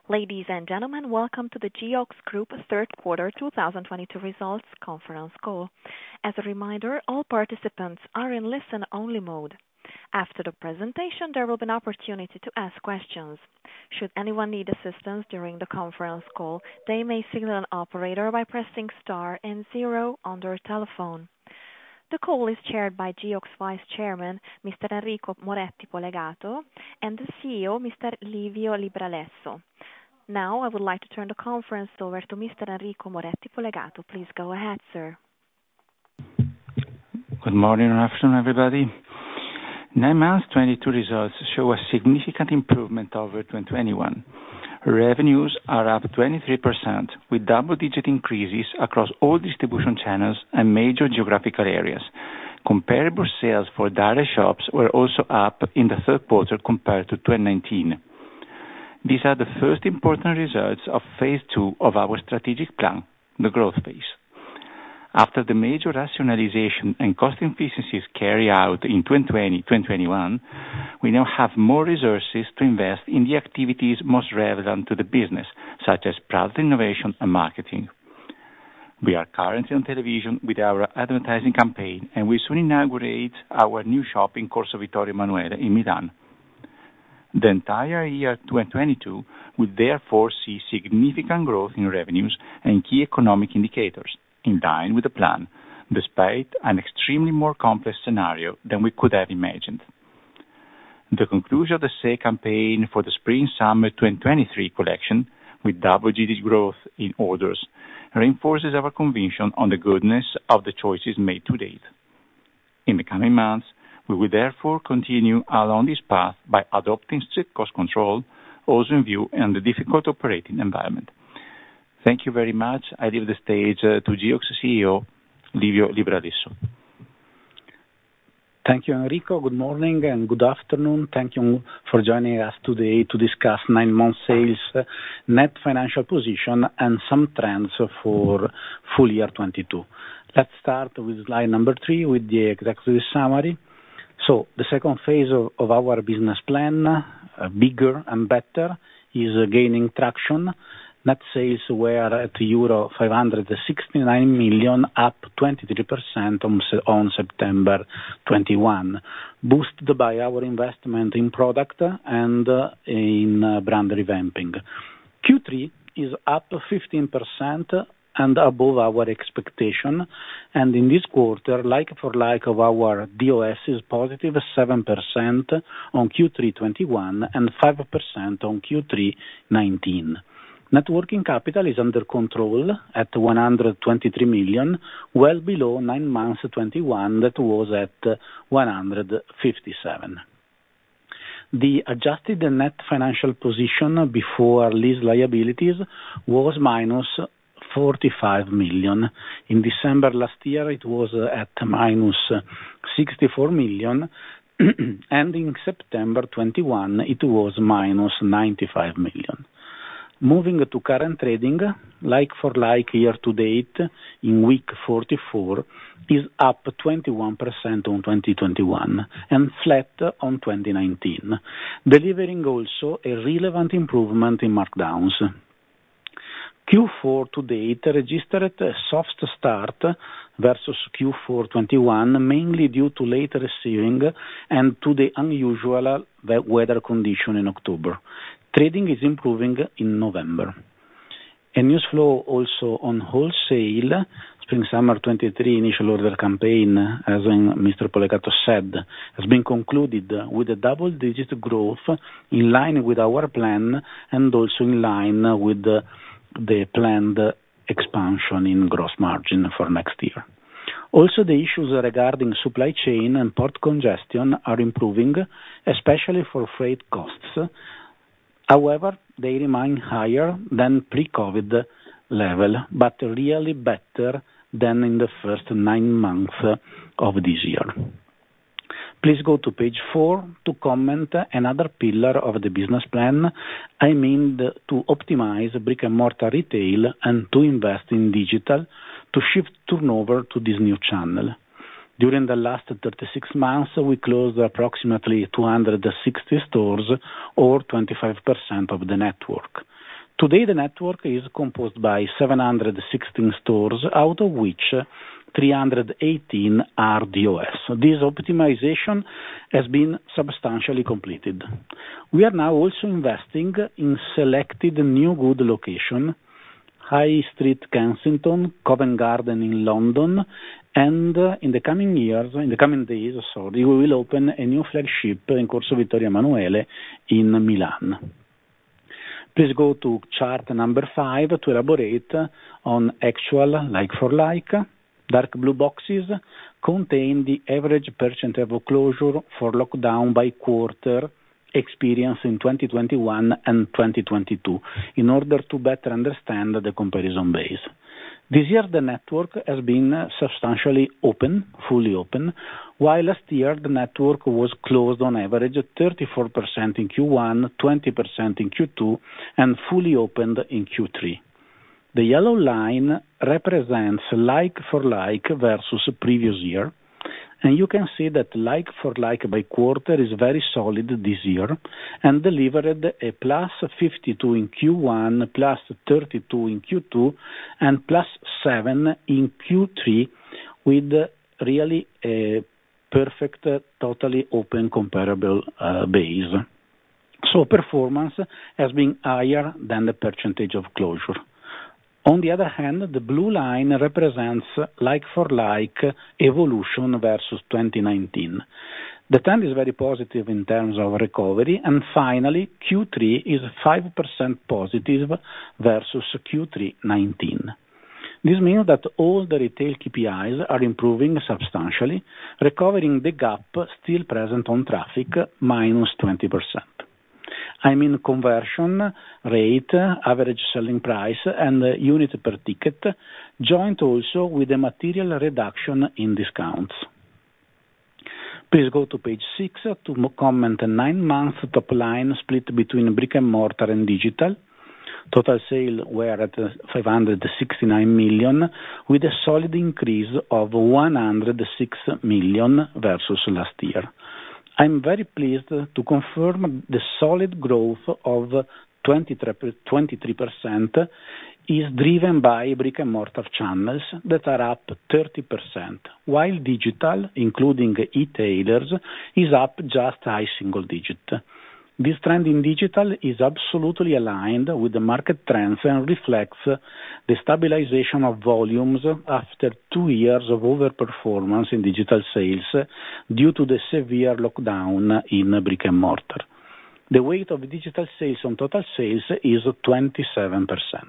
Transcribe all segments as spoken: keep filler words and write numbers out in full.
Ladies and gentlemen, welcome to the Geox Group third quarter two thousand twenty-two results conference call. As a reminder, all participants are in listen-only mode. After the presentation, there will be an opportunity to ask questions. Should anyone need assistance during the conference call, they may signal an operator by pressing star and zero on their telephone. The call is chaired by Geox Vice Chairman, Mister Enrico Moretti Polegato, and the C E O, Mister Livio Libralesso. Now, I would like to turn the conference over to Mister Enrico Moretti Polegato. Please go ahead, sir. Good morning and afternoon, everybody. Nine months twenty-two results show a significant improvement over twenty twenty-one. Revenues are up twenty-three percent, with double-digit increases across all distribution channels and major geographical areas. Comparable sales for direct shops were also up in the third quarter compared to twenty nineteen. These are the first important results of phase two of our strategic plan, the growth phase. After the major rationalization and cost efficiencies carried out in twenty twenty to twenty twenty-one, we now have more resources to invest in the activities most relevant to the business, such as product innovation and marketing. We are currently on television with our advertising campaign, and we soon inaugurate our new shop in Corso Vittorio Emanuele in Milan. The entire year twenty twenty-two will therefore see significant growth in revenues and key economic indicators, in line with the plan, despite an extremely more complex scenario than we could have imagined. The conclusion of the sale campaign for the Spring-Summer twenty twenty-three collection, with double-digit growth in orders, reinforces our conviction on the goodness of the choices made to date. In the coming months, we will therefore continue along this path by adopting strict cost control, also in view of the difficult operating environment. Thank you very much. I leave the stage uh, to Geox C E O, Livio Libralesso. Thank you, Enrico. Good morning and good afternoon. Thank you for joining us today to discuss nine-month sales, net financial position, and some trends for full year twenty-two. Let's start with slide number three with the executive summary. So, the second phase of, of our business plan, uh, bigger and better, is uh, gaining traction. Net sales were at euro five hundred sixty-nine million, up twenty-three percent on, on September twenty-one, boosted by our investment in product and uh, in uh, brand revamping. Q three is up fifteen percent and above our expectation, and in this quarter, like-for-like of our D O S is positive seven percent on Q three twenty-one and five percent on Q three nineteen. Net working capital is under control at one hundred twenty-three million, well below nine months twenty-one that was at one hundred fifty-seven. The adjusted net financial position before lease liabilities was minus forty-five million. In December last year it was at minus sixty-four million, and in September twenty-one it was minus ninety-five million. Moving to current trading, like-for-like year-to-date in week forty-four is up twenty-one percent on twenty twenty-one and flat on twenty nineteen, delivering also a relevant improvement in markdowns. Q four to date registered a soft start versus Q four twenty-one, mainly due to late receiving and to the unusual weather condition in October. Trading is improving in November. A news flow also on wholesale. Spring-Summer twenty-three initial order campaign, as Mister Polegato said, has been concluded with a double-digit growth in line with our plan and also in line with the, the planned expansion in gross margin for next year. Also, the issues regarding supply chain and port congestion are improving, especially for freight costs. However, they remain higher than pre-COVID level, but really better than in the first nine months of this year. Please go to page four to comment another pillar of the business plan. I mean the, to optimize brick-and-mortar retail and to invest in digital to shift turnover to this new channel. During the last thirty-six months, we closed approximately two hundred sixty stores, or twenty-five percent of the network. Today, the network is composed by seven hundred sixteen stores, out of which three hundred eighteen are D O S. This optimization has been substantially completed. We are now also investing in selected new good location, High Street Kensington, Covent Garden in London, and uh, in the coming years, in the coming days, sorry, we will open a new flagship in Corso Vittorio Emanuele in Milan. Please go to chart number five to elaborate on actual like-for-like. Dark blue boxes contain the average percent of closure for lockdown by quarter experience in twenty twenty-one and twenty twenty-two in order to better understand the comparison base. This year the network has been substantially open, fully open, while last year the network was closed on average thirty-four percent in Q one, twenty percent in Q two, and fully opened in Q three. The yellow line represents like-for-like versus previous year, and you can see that like-for-like by quarter is very solid this year and delivered a plus fifty-two in Q one, plus thirty-two in Q two, and plus seven in Q three, with really a perfect, totally open comparable uh, base. So performance has been higher than the percentage of closure. On the other hand, the blue line represents like-for-like evolution versus twenty nineteen. The trend is very positive in terms of recovery, and finally, Q three is five percent positive versus Q three nineteen. This means that all the retail K P Is are improving substantially, recovering the gap still present on traffic, minus twenty percent. I mean conversion rate, average selling price, and unit per ticket, joined also with a material reduction in discounts. Please go to page six to comment a nine-month top line split between brick and mortar and digital. Total sales were at five hundred sixty-nine million, with a solid increase of one hundred six million versus last year. I'm very pleased to confirm the solid growth of twenty-three percent is driven by brick-and-mortar channels that are up thirty percent, while digital, including e-tailers, is up just high single digit. This trend in digital is absolutely aligned with the market trends and reflects the stabilization of volumes after two years of overperformance in digital sales due to the severe lockdown in brick and mortar. The weight of digital sales on total sales is twenty-seven percent.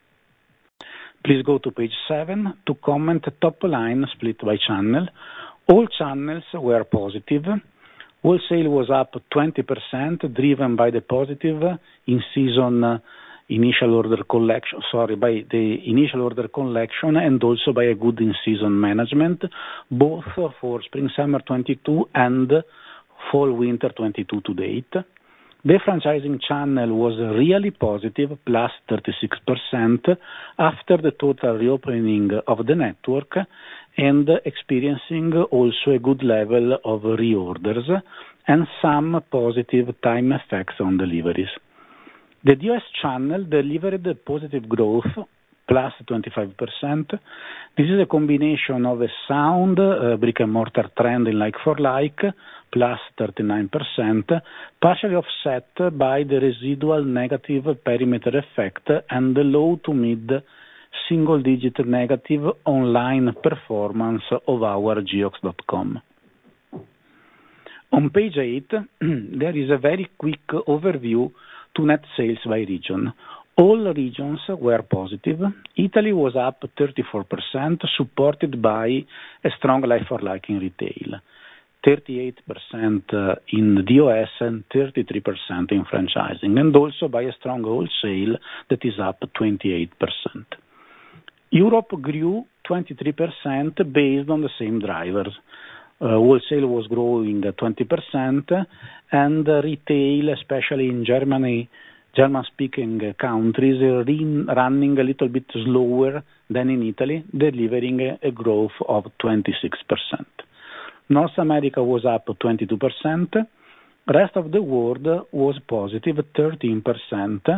Please go to page seven to comment top line split by channel. All channels were positive. Wholesale was up twenty percent, driven by the positive in-season uh, initial order collection, sorry, by the initial order collection and also by a good in-season management, both for spring-summer twenty-two and fall-winter twenty-two to date. The franchising channel was really positive, plus thirty-six percent, after the total reopening of the network, and experiencing also a good level of reorders and some positive time effects on deliveries. The D O S channel delivered a positive growth, plus twenty-five percent. This is a combination of a sound uh, brick-and-mortar trend in like-for-like, plus thirty-nine percent, partially offset by the residual negative perimeter effect and the low to mid single-digit negative online performance of our geox dot com. On page eight, there is a very quick overview to net sales by region. All regions were positive. Italy was up thirty-four percent, supported by a strong like-for-like in retail, thirty-eight percent in D O S and thirty-three percent in franchising, and also by a strong wholesale that is up twenty-eight percent. Europe grew twenty-three percent based on the same drivers. Uh, wholesale was growing twenty percent, and uh, retail, especially in Germany, German-speaking countries, uh, running a little bit slower than in Italy, delivering a, a growth of twenty-six percent. North America was up twenty-two percent. Rest of the world was positive thirteen percent,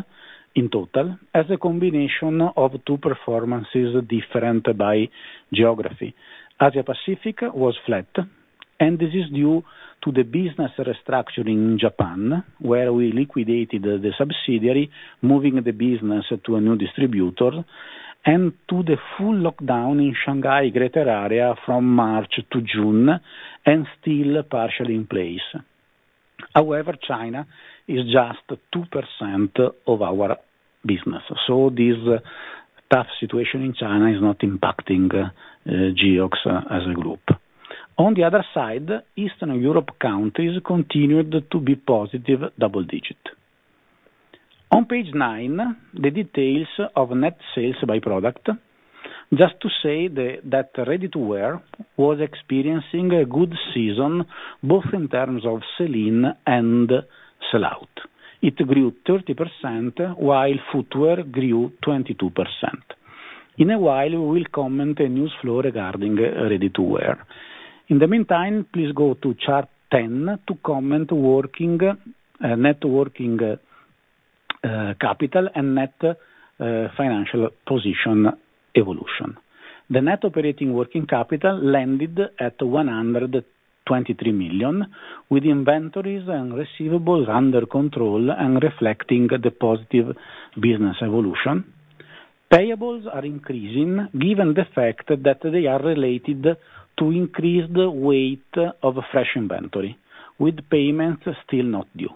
in total, as a combination of two performances different by geography. Asia Pacific was flat, and this is due to the business restructuring in Japan, where we liquidated the subsidiary, moving the business to a new distributor, and to the full lockdown in Shanghai Greater Area from March to June, and still partially in place. However, China is just two percent of our business, so this uh, tough situation in China is not impacting uh, Geox uh, as a group. On the other side, Eastern Europe countries continued to be positive double digit. On page nine, the details of net sales by product. Just to say the, that ready-to-wear was experiencing a good season, both in terms of sell-in and sell-out. It grew thirty percent, while footwear grew twenty-two percent. In a while, we will comment a news flow regarding ready-to-wear. In the meantime, please go to chart ten to comment working, uh, net working uh, capital and net uh, financial position evolution. The net operating working capital landed at one hundred twenty-three million, with inventories and receivables under control and reflecting the positive business evolution. Payables are increasing given the fact that they are related to increased weight of fresh inventory, with payments still not due.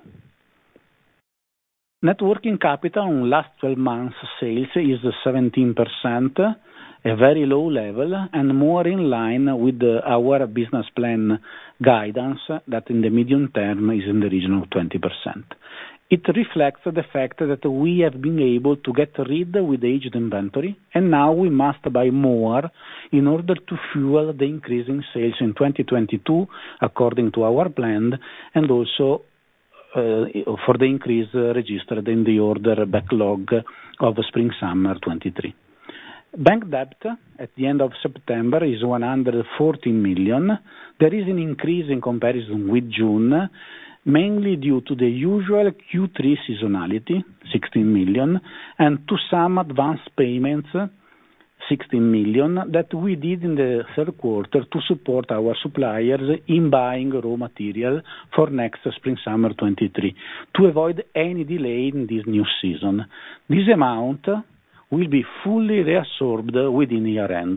Net working capital on last twelve months sales is seventeen percent, a very low level and more in line with the, our business plan guidance that in the medium term is in the region of twenty percent. It reflects the fact that we have been able to get rid with aged inventory, and now we must buy more in order to fuel the increase in sales in twenty twenty-two according to our plan, and also uh, for the increase uh, registered in the order backlog of spring-summer twenty-three. Bank debt at the end of September is one hundred fourteen million. There is an increase in comparison with June, mainly due to the usual Q three seasonality, sixteen million, and to some advance payments, sixteen million, that we did in the third quarter to support our suppliers in buying raw material for next spring-summer twenty-three, to avoid any delay in this new season. This amount will be fully reabsorbed within year-end.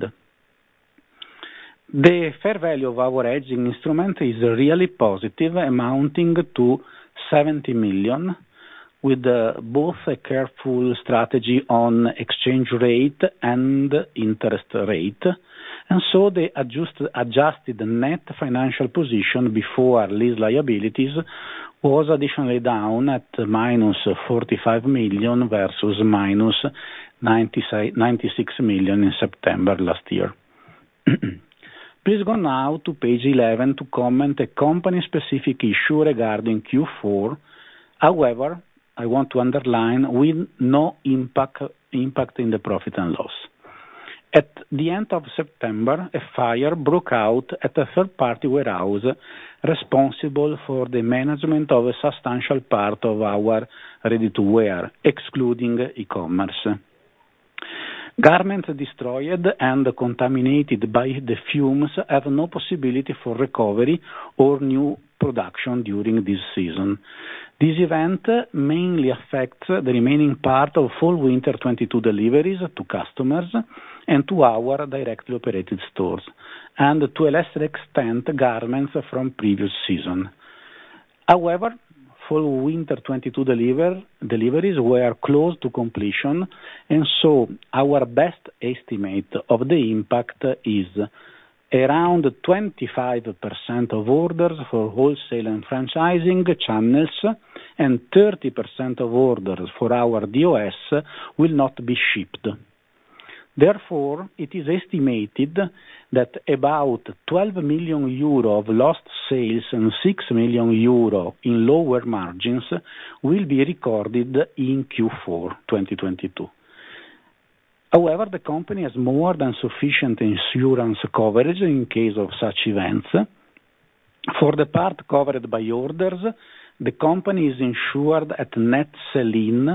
The fair value of our hedging instrument is really positive, amounting to seventy million, with uh, both a careful strategy on exchange rate and interest rate. And so the adjust, adjusted net financial position before lease liabilities was additionally down at minus forty-five million versus minus ninety-six million in September last year. Please go now to page eleven to comment a company-specific issue regarding Q four. However, I want to underline with no impact, impact in the profit and loss. At the end of September, a fire broke out at a third-party warehouse responsible for the management of a substantial part of our ready-to-wear, excluding e-commerce. Garments destroyed and contaminated by the fumes have no possibility for recovery or new production during this season. This event mainly affects the remaining part of fall-winter twenty-two deliveries to customers and to our directly operated stores, and to a lesser extent garments from previous season. However, fall-winter twenty-two deliver, deliveries were close to completion, and so our best estimate of the impact is around twenty-five percent of orders for wholesale and franchising channels, and thirty percent of orders for our D O S will not be shipped. Therefore, it is estimated that about twelve million euro of lost sales and six million euro in lower margins will be recorded in Q four twenty twenty-two. However, the company has more than sufficient insurance coverage in case of such events. For the part covered by orders, the company is insured at net sell-in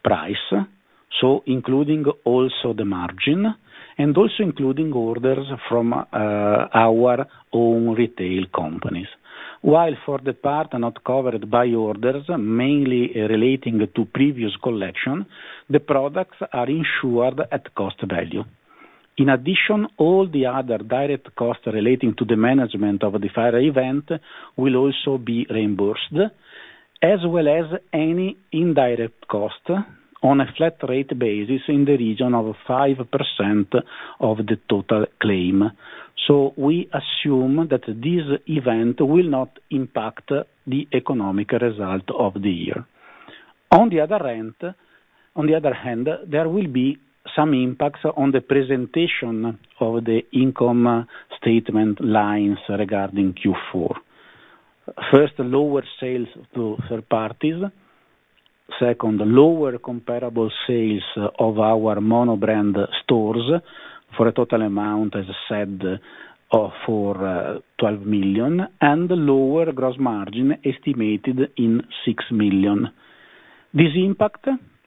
price, so including also the margin, and also including orders from uh, our own retail companies. While for the part not covered by orders, mainly relating to previous collection, the products are insured at cost value. In addition, all the other direct costs relating to the management of the fire event will also be reimbursed, as well as any indirect cost on a flat rate basis in the region of five percent of the total claim. So we assume that this event will not impact the economic result of the year. On the other hand, on the other hand, there will be some impacts on the presentation of the income statement lines regarding Q four. First, lower sales to third parties. Second, lower comparable sales of our monobrand stores for a total amount, as I said, of for uh, twelve million, and lower gross margin estimated in six million. This impact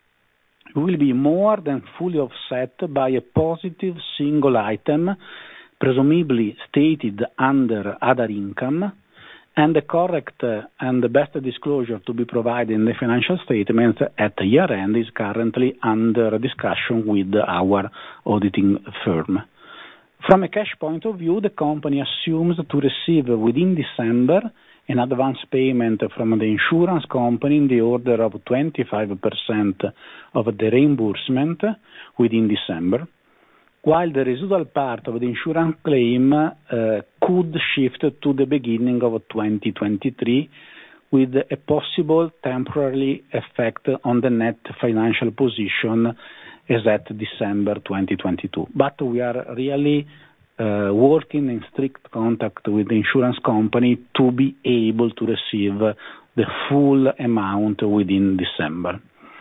will be more than fully offset by a positive single item, presumably stated under other income, and the correct and the best disclosure to be provided in the financial statements at year-end is currently under discussion with our auditing firm. From a cash point of view, the company assumes to receive within December an advance payment from the insurance company in the order of twenty-five percent of the reimbursement within December, while the residual part of the insurance claim uh, could shift to the beginning of twenty twenty-three, with a possible temporary effect on the net financial position as at December twenty twenty-two. But we are really uh, working in strict contact with the insurance company to be able to receive the full amount within December.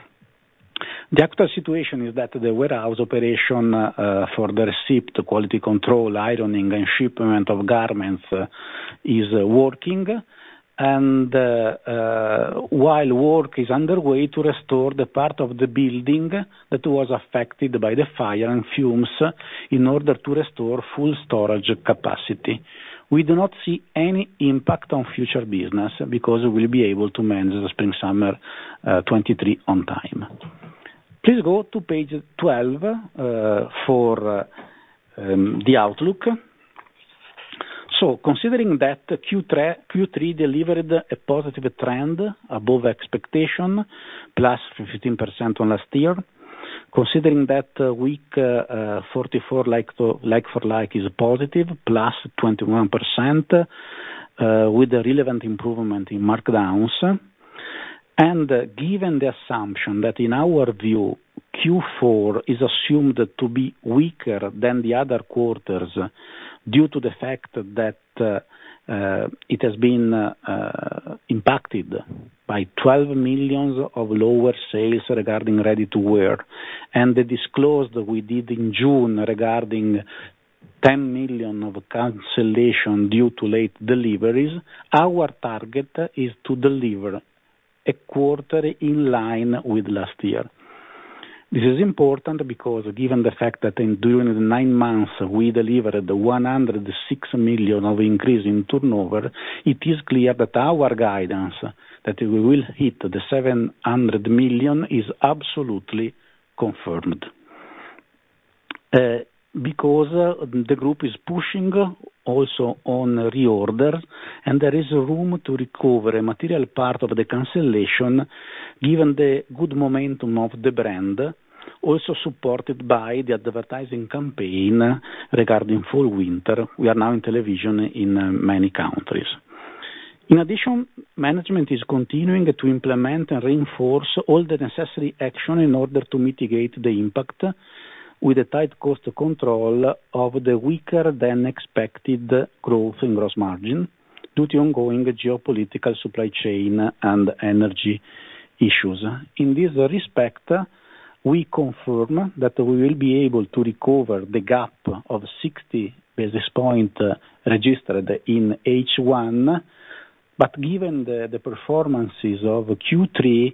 The actual situation is that the warehouse operation uh, for the receipt, quality control, ironing and shipment of garments uh, is uh, working, and uh, uh, while work is underway to restore the part of the building that was affected by the fire and fumes in order to restore full storage capacity. We do not see any impact on future business because we will be able to manage the spring-summer uh, twenty-three on time. Please go to page twelve uh, for uh, um, the outlook. So, considering that Q three delivered a positive trend above expectation, plus fifteen percent on last year, considering that uh, week uh, forty-four like, to, like for like is positive, plus twenty-one percent, uh, with a relevant improvement in markdowns, and uh, given the assumption that in our view Q four is assumed to be weaker than the other quarters due to the fact that uh, uh, it has been uh, uh, impacted by twelve million of lower sales regarding ready-to-wear, and the disclosed we did in June regarding ten million of cancellation due to late deliveries, our target is to deliver a quarter in line with last year. This is important because given the fact that in, during the nine months we delivered one hundred six million of increase in turnover, it is clear that our guidance that we will hit the seven hundred million is absolutely confirmed. Uh, because uh, the group is pushing also on reorders, and there is room to recover a material part of the cancellation given the good momentum of the brand, also supported by the advertising campaign regarding fall-winter. We are now in television in uh, many countries. In addition, management is continuing to implement and reinforce all the necessary action in order to mitigate the impact with a tight cost control of the weaker than expected growth in gross margin due to ongoing geopolitical supply chain and energy issues. In this respect, we confirm that we will be able to recover the gap of sixty basis points registered in H one, but given the, the performances of Q three,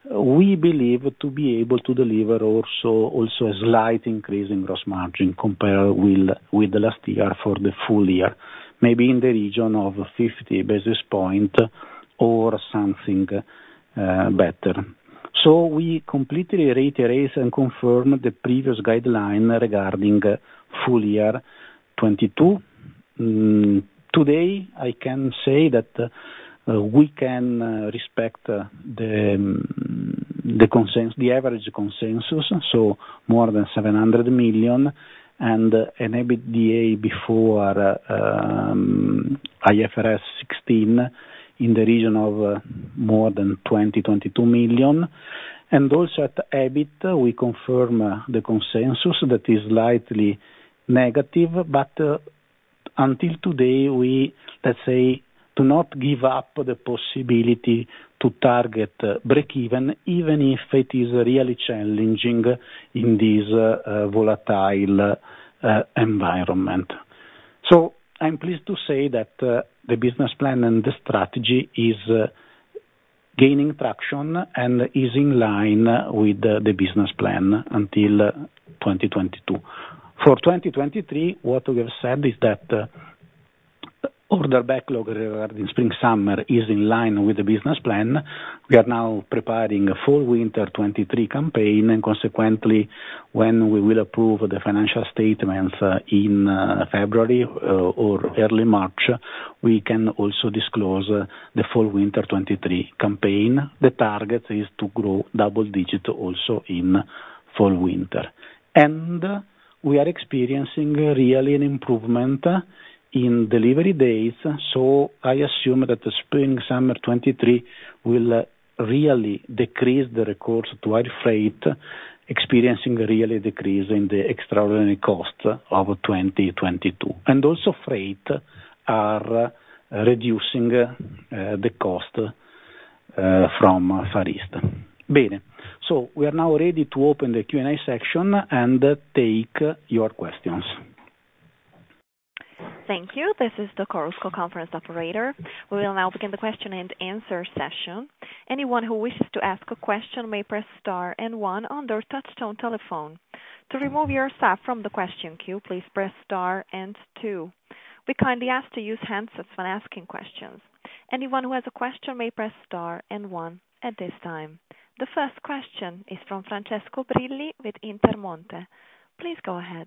we believe to be able to deliver also also a slight increase in gross margin compared with with the last year for the full year, maybe in the region of fifty basis points or something uh, better. So we completely reiterate and confirm the previous guideline regarding full year twenty-two. Mm, today I can say that uh, Uh, we can uh, respect uh, the um, the consensus, the average consensus, so more than seven hundred million, and uh, an EBITDA before uh, um, I F R S sixteen in the region of uh, more than twenty to twenty-two million. And also at EBIT, we confirm uh, the consensus that is slightly negative, but uh, until today, we, let's say, to not give up the possibility to target uh, break-even, even if it is really challenging in this uh, uh, volatile uh, environment. So I'm pleased to say that uh, the business plan and the strategy is uh, gaining traction and is in line with uh, the business plan until uh, twenty twenty-two. For twenty twenty-three, what we have said is that uh, order backlog regarding spring-summer is in line with the business plan. We are now preparing a fall-winter twenty-three campaign, and consequently, when we will approve the financial statements uh, in uh, February uh, or early March, we can also disclose uh, the fall-winter twenty-three campaign. The target is to grow double-digit also in fall-winter. And we are experiencing really an improvement in delivery days, so I assume that the spring-summer twenty-three will really decrease the recourse to air freight, experiencing really a decrease in the extraordinary cost of twenty twenty-two. And also freight are reducing uh, the cost uh, from Far East. Bene, so we are now ready to open the Q and A section and take your questions. Thank you. This is the Chorus Call conference operator. We will now begin the question and answer session. Anyone who wishes to ask a question may press star and one on their touchtone telephone. To remove yourself from the question queue, please press star and two. We kindly ask to use handsets when asking questions. Anyone who has a question may press star and one at this time. The first question is from Francesco Brilli with Intermonte. Please go ahead.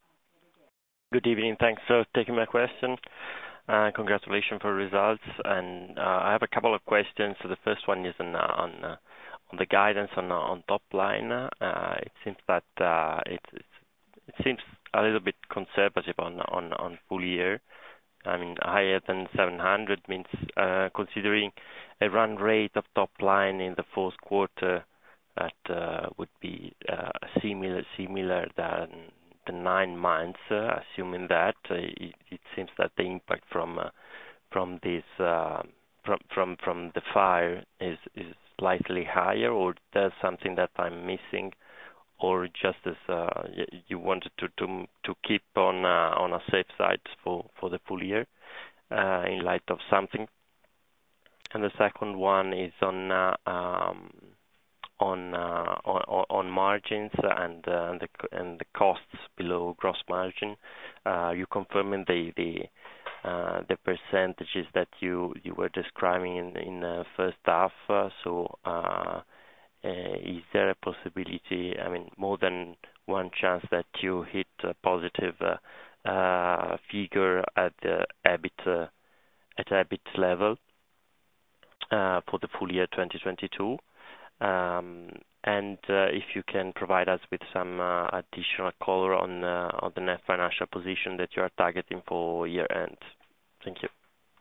Good evening. Thanks for taking my question. Uh, congratulations for results. And uh, I have a couple of questions. So the first one is on uh, on, uh, on the guidance on uh, on top line. Uh, it seems that uh, it it seems a little bit conservative on on on full year. I mean, higher than seven hundred means uh, considering a run rate of top line in the fourth quarter that uh, would be uh, similar similar than the nine months. Uh, assuming that uh, it, it seems that the impact from uh, from this uh, from from from the fire is is slightly higher, or there's something that I'm missing, or just as uh, you wanted to to to keep on uh, on a safe side for for the full year uh, in light of something. And the second one is on uh, um, on, uh, on on margins and uh, the and the costs below gross margin. Uh, you confirming the the uh, the percentages that you you were describing in in the first half. Uh, so. Uh, Uh, is there a possibility, I mean, more than one chance that you hit a positive uh, uh, figure at the EBIT uh, at EBIT level uh, for the full year twenty twenty-two? Um, and uh, if you can provide us with some uh, additional color on uh, on the net financial position that you are targeting for year end. Thank you.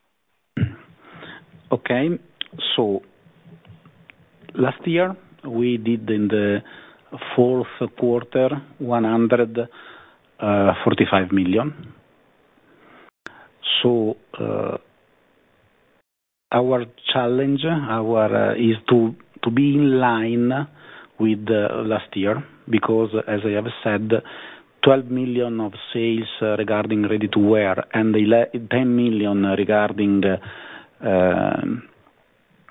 Okay, so last year we did in the fourth quarter one hundred forty-five million. So uh, our challenge our uh, is to to be in line with uh, last year, because as I have said, twelve million of sales uh, regarding ready to wear and ten million regarding uh, uh,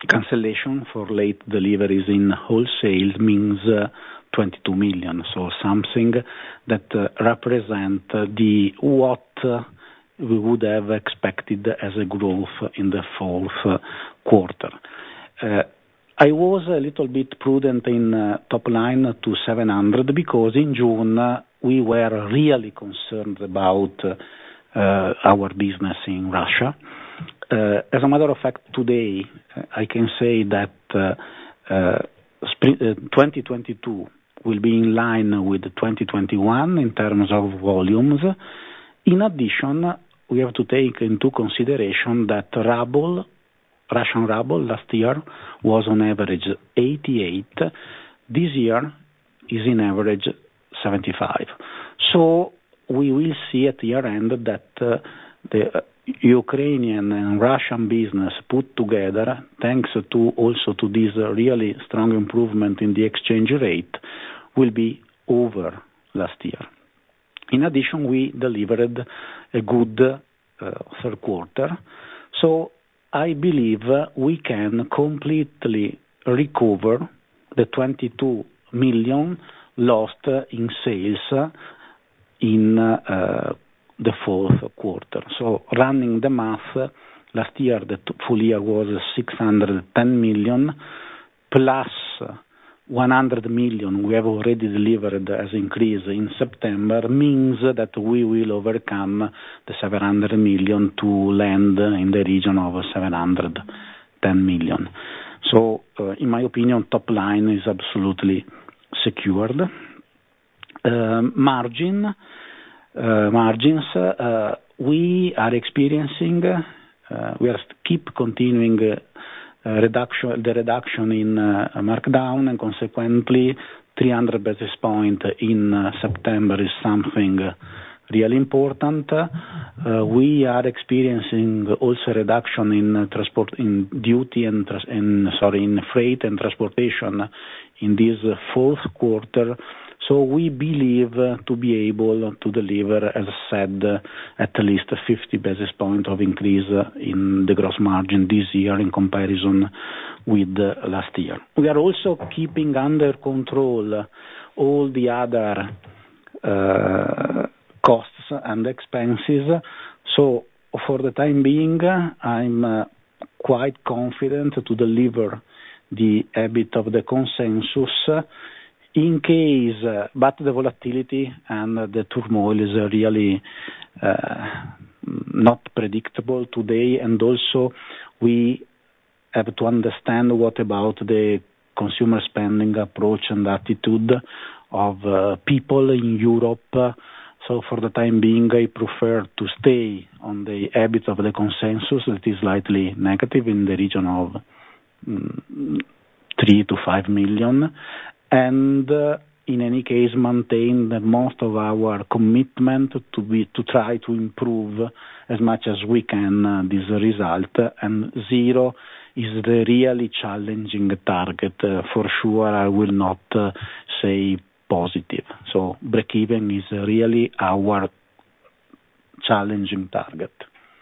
cancellation for late deliveries in wholesale means uh, twenty-two million, so something that uh, represent uh, the what uh, we would have expected as a growth in the fourth uh, quarter. Uh, I was a little bit prudent in uh, top line to seven hundred because in June uh, we were really concerned about uh, uh, our business in Russia. Uh, as a matter of fact, today uh, I can say that uh, uh, spring, uh, twenty twenty-two will be in line with twenty twenty-one in terms of volumes. In addition, we have to take into consideration that ruble, Russian ruble last year was on average eighty-eight. This year is in average seventy-five. So we will see at year end that uh, the Ukrainian and Russian business put together, thanks to also to this really strong improvement in the exchange rate, will be over last year. In addition, we delivered a good uh, third quarter, so I believe we can completely recover the twenty-two million lost in sales in uh, the fourth quarter. So running the math, last year the full year was six hundred ten million, plus one hundred million we have already delivered as increase in September, means that we will overcome the seven hundred million to land in the region of seven hundred ten million. So uh, in my opinion, top line is absolutely secured. Uh, margin Uh, margins, uh, we are experiencing, uh, we are keep continuing uh, uh, reduction, the reduction in uh, markdown, and consequently three hundred basis point in uh, September is something uh, really important. Uh, we are experiencing also reduction in uh, transport, in duty and, tras- and sorry, in freight and transportation in this uh, fourth quarter. So we believe uh, to be able to deliver, as I said, uh, at least fifty basis points of increase uh, in the gross margin this year in comparison with uh, last year. We are also keeping under control uh, all the other uh, costs and expenses. So for the time being, I'm uh, quite confident to deliver the EBIT of the consensus. Uh, In case, uh, but the volatility and uh, the turmoil is uh, really uh, not predictable today, and also we have to understand what about the consumer spending approach and attitude of uh, people in Europe. So for the time being, I prefer to stay on the EBIT of the consensus that is slightly negative in the region of mm, three to five million. And uh, in any case, maintain the most of our commitment to be to try to improve as much as we can uh, this result. And zero is the really challenging target. Uh, for sure, I will not uh, say positive. So break-even is really our challenging target.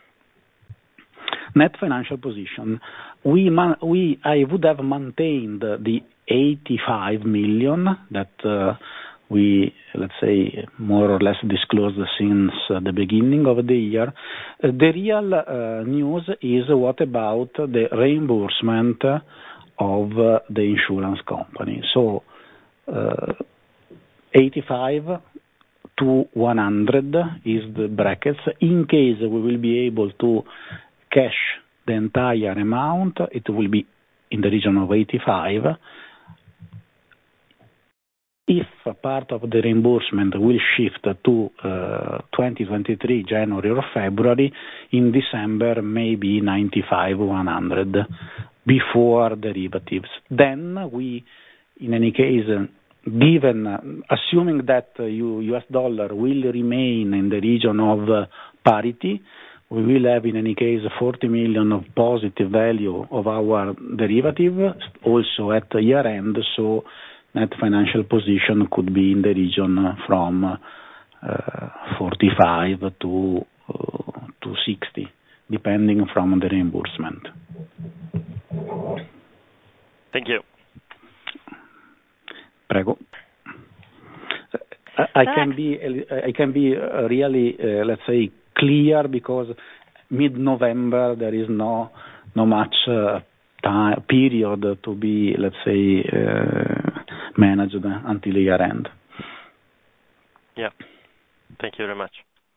Net financial position. We, man, we I would have maintained the eighty-five million that uh, we, let's say, more or less disclosed since uh, the beginning of the year. Uh, the real uh, news is what about the reimbursement of uh, the insurance company. So uh, eighty-five to one hundred is the brackets. In case we will be able to cash the entire amount, it will be in the region of eighty-five. If a part of the reimbursement will shift to uh, twenty twenty-three, January or February, in December maybe ninety-five, one hundred before derivatives. Then we, in any case, given, uh, assuming that uh, U S dollar will remain in the region of uh, parity, we will have in any case forty million of positive value of our derivative also at year end, so net financial position could be in the region from uh, forty-five to uh, to sixty, depending from the reimbursement. Thank you. Prego. I can be I can be really uh, let's say clear, because mid-November there is no no much uh, time period to be, let's say, uh, managed until year end. Yeah. Thank you very much.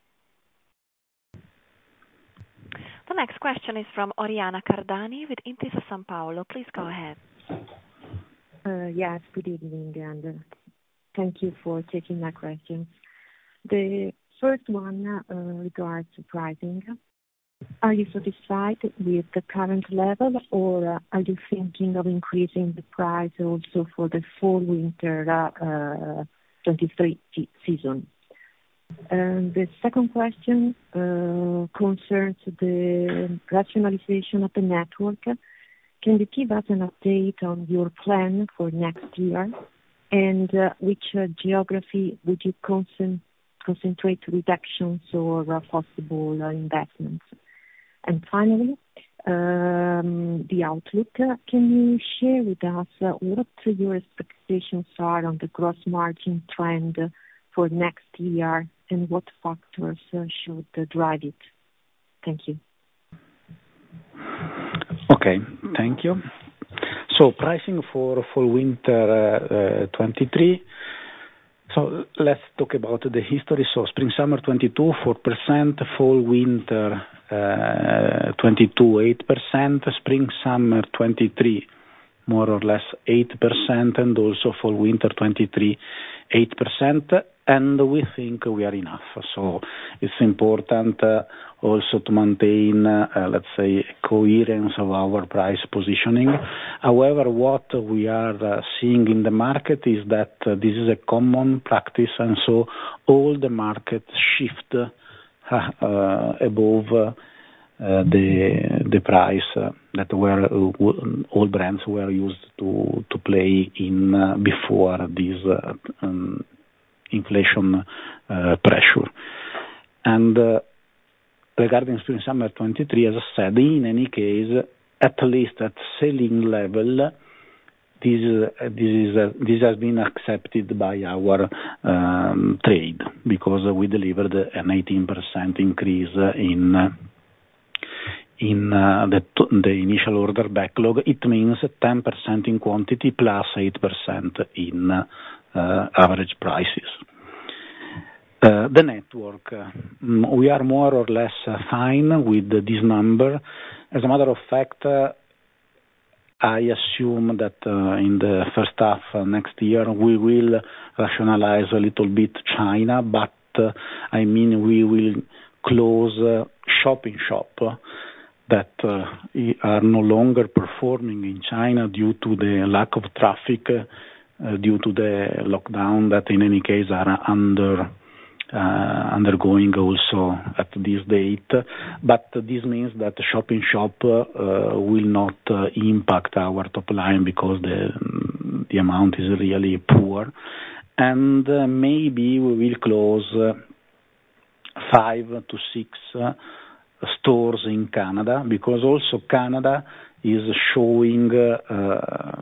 The next question is from Oriana Cardani with Intesa Sanpaolo. Please go ahead. Uh, yes, good evening, and uh, thank you for taking my questions. The first one uh, regards pricing. Are you satisfied with the current level, or uh, are you thinking of increasing the price also for the fall-winter uh, twenty-three season? And the second question uh, concerns the rationalization of the network. Can you give us an update on your plan for next year, and uh, which uh, geography would you concent- concentrate reductions or uh, possible uh, investments? And finally, um, the outlook. Uh, can you share with us uh, what your expectations are on the gross margin trend uh, for next year, and what factors uh, should uh, drive it? Thank you. Okay, thank you. So pricing for fall winter uh, uh, twenty-three. So let's talk about the history. So spring summer twenty-two, four percent, fall winter uh, twenty-two, eight percent, spring summer twenty-three, more or less eight percent, and also fall winter twenty-three, eight percent, and we think we are enough. So it's important uh, also to maintain, uh, let's say, coherence of our price positioning. However, what we are uh, seeing in the market is that uh, this is a common practice, and so all the markets shift uh, uh, above uh, uh, the the price uh, that were uh, all brands were used to to play in uh, before this uh, um, inflation uh, pressure. And uh, regarding spring summer twenty-three, as I said, in any case, at least at selling level, this uh, this is uh, this has been accepted by our um, trade, because we delivered an eighteen percent increase in uh, in uh, the the initial order backlog. It means ten percent in quantity plus eight percent in uh, uh, average prices. Uh, the network, uh, we are more or less uh, fine with this number. As a matter of fact, uh, I assume that uh, in the first half uh, next year we will rationalize a little bit China, but uh, I mean we will close uh, shop in shop uh, that uh, are no longer performing in China due to the lack of traffic, uh, due to the lockdown that in any case are under Uh, undergoing also at this date, but this means that shop in shop uh, will not uh, impact our top line, because the the amount is really poor, and uh, maybe we will close uh, five to six uh, stores in Canada, because also Canada is showing uh,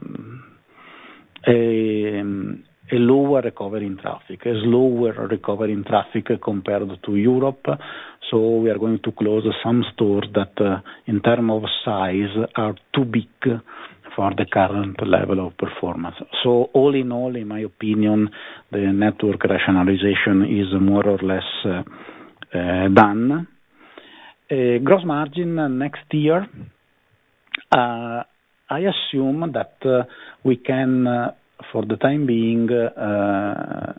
a a lower recovery in traffic, a slower recovery in traffic compared to Europe. So we are going to close some stores that, uh, in terms of size, are too big for the current level of performance. So all in all, in my opinion, the network rationalization is more or less uh, uh, done. Uh, gross margin next year, uh, I assume that uh, we can uh, for the time being, uh,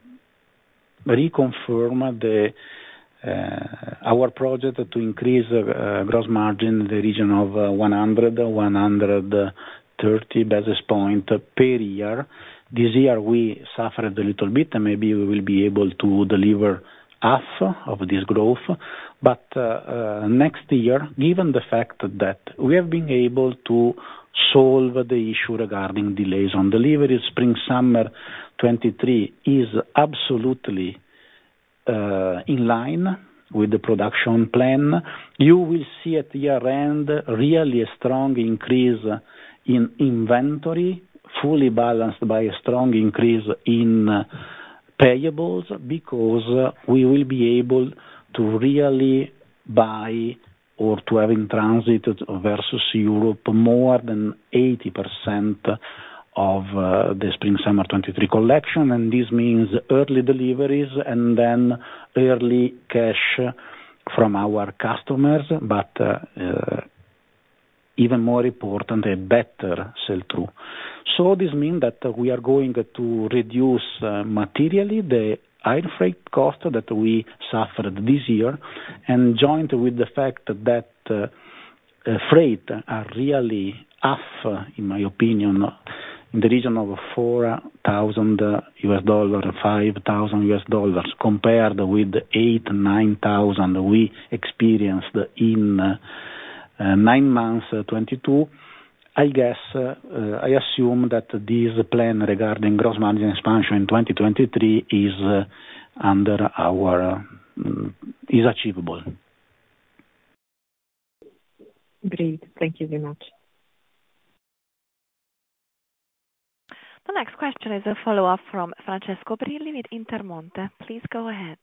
reconfirm the uh, our project to increase uh, gross margin in the region of uh, one hundred, one hundred thirty basis point per year. This year we suffered a little bit, and maybe we will be able to deliver half of this growth. But uh, uh, next year, given the fact that we have been able to solve the issue regarding delays on deliveries, spring summer twenty-three is absolutely uh, in line with the production plan. You will see at year end really a strong increase in inventory, fully balanced by a strong increase in uh, payables, because uh, we will be able to really buy or to have in transit versus Europe more than eighty percent of uh, the Spring-Summer twenty-three collection, and this means early deliveries and then early cash from our customers, but uh, uh, even more important, a better sell-through. So this means that we are going to reduce uh, materially the air freight cost that we suffered this year, and joint with the fact that uh, uh, freight are really off, uh, in my opinion, in the region of four thousand U S dollars, five thousand U S dollars, compared with eight, nine thousand we experienced in uh, uh, nine months uh, twenty-two. I guess, uh, uh, I assume that this plan regarding gross margin expansion in twenty twenty-three is uh, under our, uh, is achievable. Great. Thank you very much. The next question is a follow-up from Francesco Brilli with Intermonte. Please go ahead.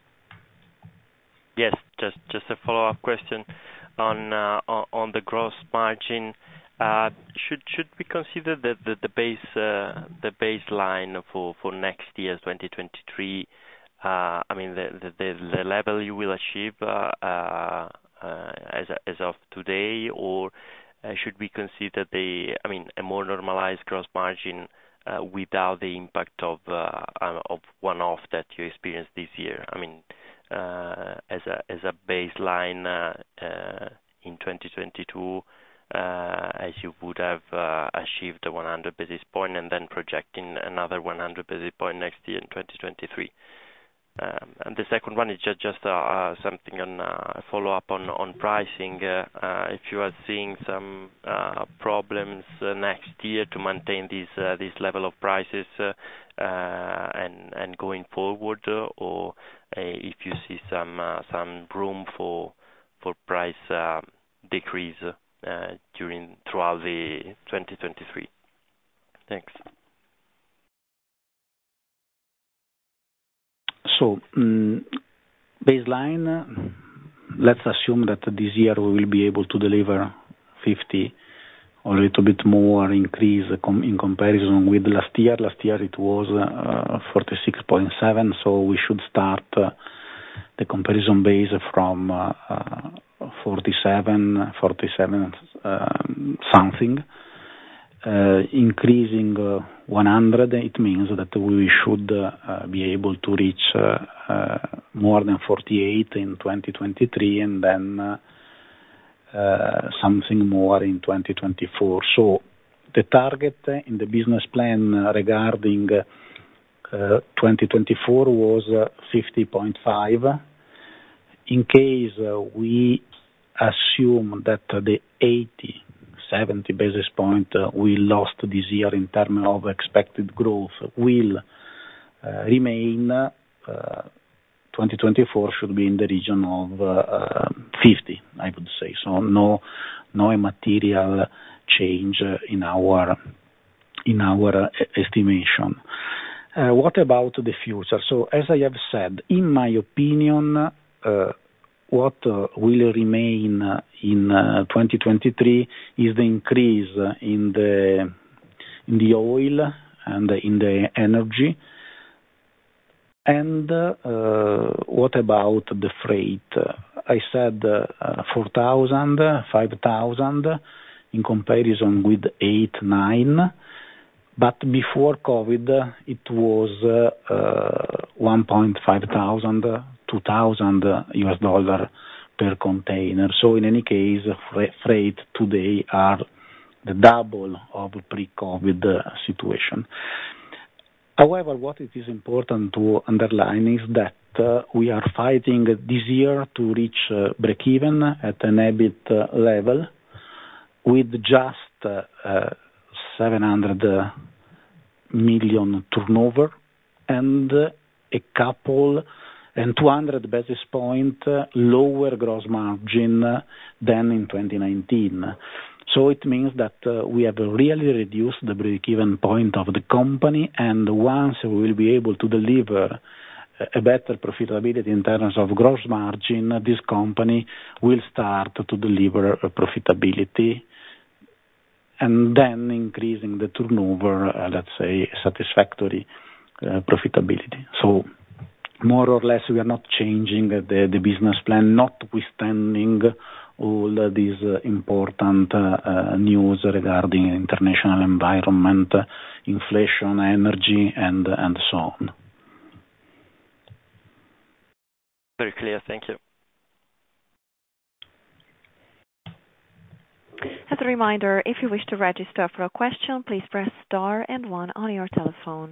Yes, just just a follow-up question on uh, on the gross margin. Uh, should should we consider the the, the base uh, the baseline for, for next year, twenty twenty-three? Uh, I mean the, the the level you will achieve uh, uh, as as of today, or uh, should we consider the I mean a more normalized gross margin uh, without the impact of uh, of one-off that you experienced this year? I mean uh, as a as a baseline uh, uh, in twenty twenty-two. Uh, as you would have uh, achieved the one hundred basis point and then projecting another one hundred basis point next year in twenty twenty-three. Um, and the second one is just, just uh, uh, something on uh, follow-up on, on pricing. Uh, uh, if you are seeing some uh, problems uh, next year to maintain this uh, this level of prices uh, uh, and and going forward, uh, or uh, if you see some uh, some room for for price uh, decrease. Uh, during throughout the twenty twenty-three. Thanks. So, um, baseline, let's assume that this year we will be able to deliver fifty or a little bit more increase com- in comparison with last year. Last year it was uh, forty-six point seven, so we should start uh, the comparison base from uh, uh, forty-seven, forty-seven uh, something, uh, increasing uh, one hundred. It means that we should uh, be able to reach uh, uh, more than forty-eight in twenty twenty-three, and then uh, uh, something more in twenty twenty-four. So the target in the business plan regarding uh, twenty twenty-four was uh, fifty point five. In case uh, we assume that uh, the eighty, seventy basis point uh, we lost this year in terms of expected growth will uh, remain, uh, twenty twenty-four should be in the region of uh, uh, fifty, I would say. So no, no material change in our in our uh, estimation. Uh, what about the future? So as I have said, in my opinion, Uh, what uh, will remain uh, in uh, twenty twenty-three is the increase in the in the oil and in the energy. And uh, what about the freight? I said uh, four thousand, five thousand in comparison with eight, nine. But before COVID, it was uh, uh, one point five thousand, two thousand U S dollar per container. So in any case, freight today are the double of pre-COVID situation. However, what it is important to underline is that uh, we are fighting this year to reach uh, break-even at an EBIT level with just uh, uh, seven hundred million turnover and a couple and two hundred basis point lower gross margin than in twenty nineteen. So it means that uh, we have really reduced the break-even point of the company, and once we will be able to deliver a better profitability in terms of gross margin, this company will start to deliver profitability, and then increasing the turnover, uh, let's say, satisfactory uh, profitability. So more or less, we are not changing the, the business plan, notwithstanding all these uh, important uh, uh, news regarding international environment, uh, inflation, energy, and and so on. Very clear. Thank you. As a reminder, if you wish to register for a question, please press star and one on your telephone.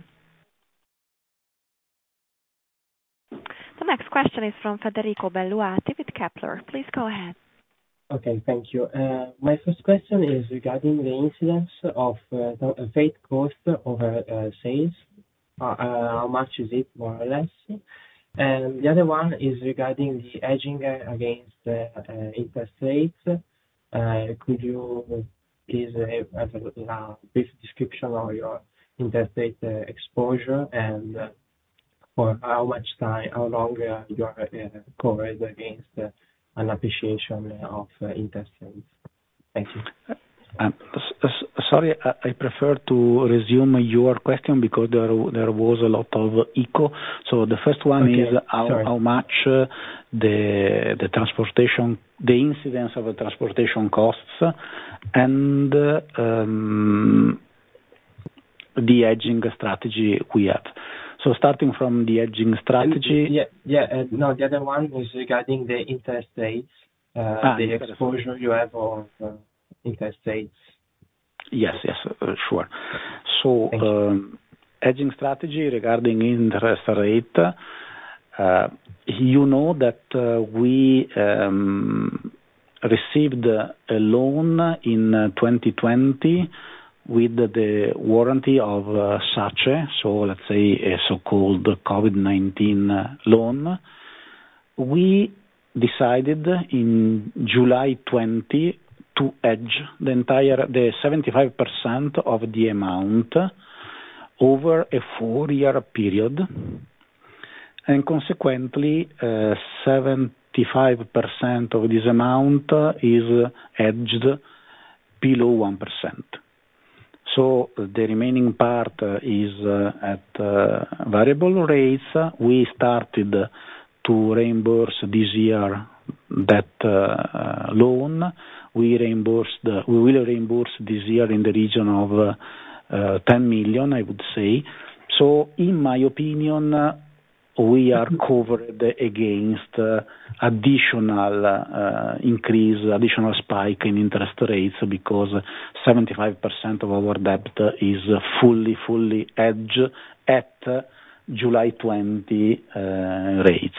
The next question is from Federico Belluati with Kepler. Please go ahead. Okay, thank you. Uh, my first question is regarding the incidence of uh, the freight cost over uh, sales. Uh, uh, how much is it, more or less? And the other one is regarding the hedging against uh, uh, interest rates. Uh, could you please uh, have a, a brief description of your interest rate uh, exposure, and uh, for how much time, how long uh, you are uh, covered against uh, an appreciation of uh, interest rates? Thank you. Um, s- sorry, I, I prefer to resume your question because there there was a lot of echo. So the first one okay. is how, how much uh, the the transportation, the incidence of the transportation costs, and uh, um, the hedging strategy we have. So starting from the hedging strategy. And, yeah, yeah. Uh, no, the other one is regarding the interest rates, uh, ah, the exposure you have of uh, interest rates. Yes, yes, uh, sure. So um, hedging strategy regarding interest rate. Uh, you know that uh, we um, received a loan in uh, twenty twenty with the warranty of uh, SACE, so let's say a so-called COVID nineteen loan. We decided in July twenty to hedge the entire, the seventy-five percent of the amount over a four-year period, and consequently, uh, seventy-five percent of this amount is hedged below one percent. So the remaining part is uh, at uh, variable rates. We started to reimburse this year that uh, loan. We reimbursed, we will reimburse this year in the region of uh, uh, ten million, I would say. So in my opinion, uh, we are covered against uh, additional uh, increase, additional spike in interest rates, because seventy-five percent of our debt is fully, fully hedged at July twenty uh, rates.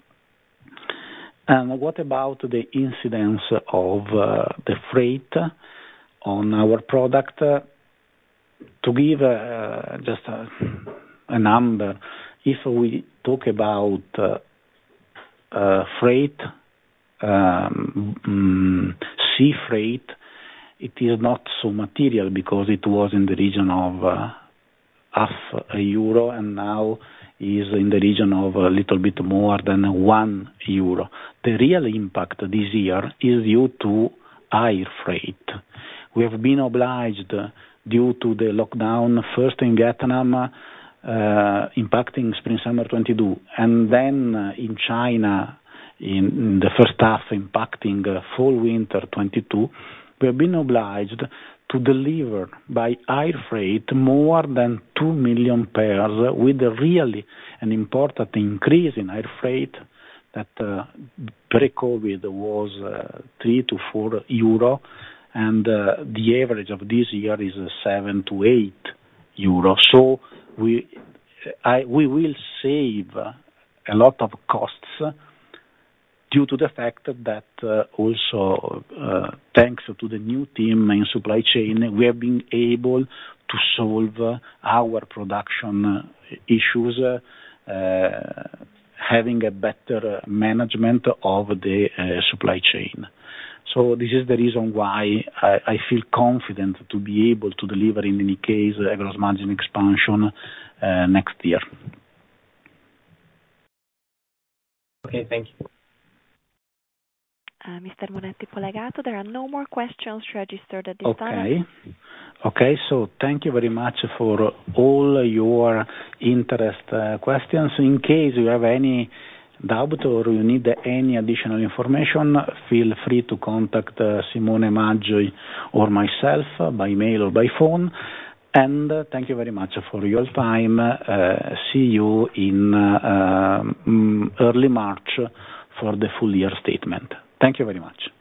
And what about the incidence of uh, the freight on our product? Uh, to give uh, just a, a number, if we talk about uh, uh, freight, um, um, sea freight, it is not so material because it was in the region of uh, half a euro, and now is in the region of a little bit more than one euro. The real impact this year is due to air freight. We have been obliged, due to the lockdown, first in Vietnam, uh, impacting spring-summer twenty-two, and then uh, in China, in, in the first half, impacting uh, fall-winter twenty-two, we have been obliged to deliver by air freight more than two million pairs, with a really an important increase in air freight that uh, pre-COVID was uh, three to four euro, and uh, the average of this year is uh, seven to eight euro. So we I, we will save a lot of costs due to the fact that uh, also uh, thanks to the new team in supply chain, we have been able to solve uh, our production issues, uh, uh, having a better management of the uh, supply chain. So this is the reason why I, I feel confident to be able to deliver, in any case, a gross margin expansion uh, next year. Okay, thank you. Uh, Mister Monetti Polegato, there are no more questions registered at this okay. time. Okay. Okay, so thank you very much for all your interest uh, questions. In case you have any doubt or you need any additional information, feel free to contact uh, Simone Maggioi or myself uh, by mail or by phone. And uh, thank you very much for your time. Uh, see you in uh, um, early March for the full year statement. Thank you very much.